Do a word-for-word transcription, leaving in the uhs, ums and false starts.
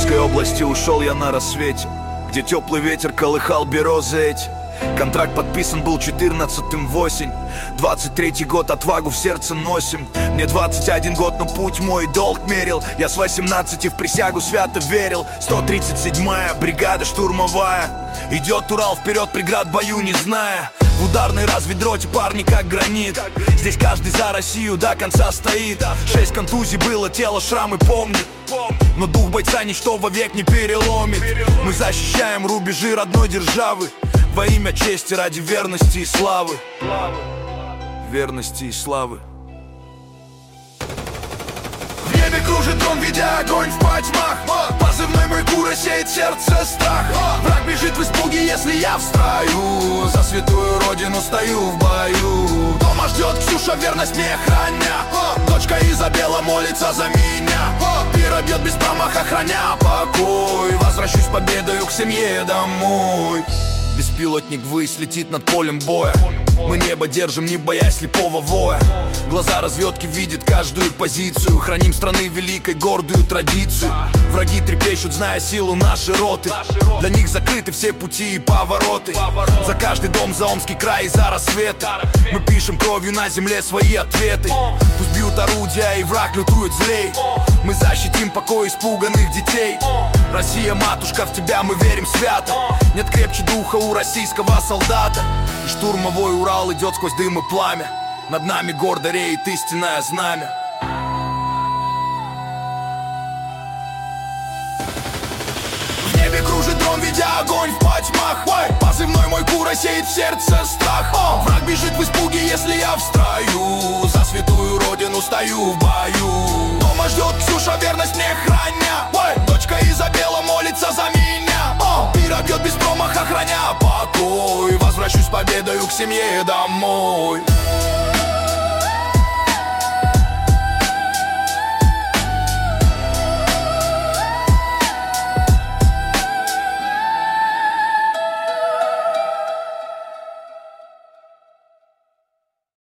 Московской области ушел я на рассвете, где теплый ветер колыхал березы эти. Контракт подписан был четырнадцатым в осень. Двадцать третий год, отвагу в сердце носим. Мне двадцать один год, но путь мой долг мерил. Я с восемнадцати в присягу свято верил. Сто тридцать седьмая бригада штурмовая идет Урал вперед, преград бою не зная. В ударной разведроте парни как гранит. Здесь каждый за Россию до конца стоит. Шесть контузий было, тело шрамы помнит, но дух бойца ничто вовек не переломит. Мы защищаем рубежи родной державы во имя чести, ради верности и славы. Верности и славы. В небе кружит дрон, ведя огонь в потьмах. Позывной мой кура сеет сердце страх. Враг бежит в испуге, если я в строю. За святую родину стою в бою. Дома ждет Ксюша, верность мне храня. Дочка Изабелла молится за меня. Пира бьет без промаха, храня покой. Возвращусь победою к семье домой. Беспилотник ввысь летит над полем боя. Мы небо держим, не боясь слепого воя. Глаза разведки видят каждую позицию. Храним страны великой гордую традицию. Враги трепещут, зная силу нашей роты. Для них закрыты все пути и повороты. За каждый дом, за Омский край и за рассветы. Мы пишем кровью на земле свои ответы. Пусть бьют орудия и враг лютует злей. Мы защитим покой испуганных детей. Россия, матушка, в тебя мы верим свято. Нет крепче духа у российского солдата. И штурмовой Урал идет сквозь дым и пламя. Над нами гордо реет истинное знамя. В небе кружит дрон, ведя огонь в потьмах. Позывной мой кура сеет в сердце страх. Враг бежит в испуге, если я в строю. За святую родину стою в бою. Дома ждет Ксюша, верность мне храня. Дочка Изабелла молится за меня. Пира бьет без промаха, храня покой. Возвращусь победою к семье домой.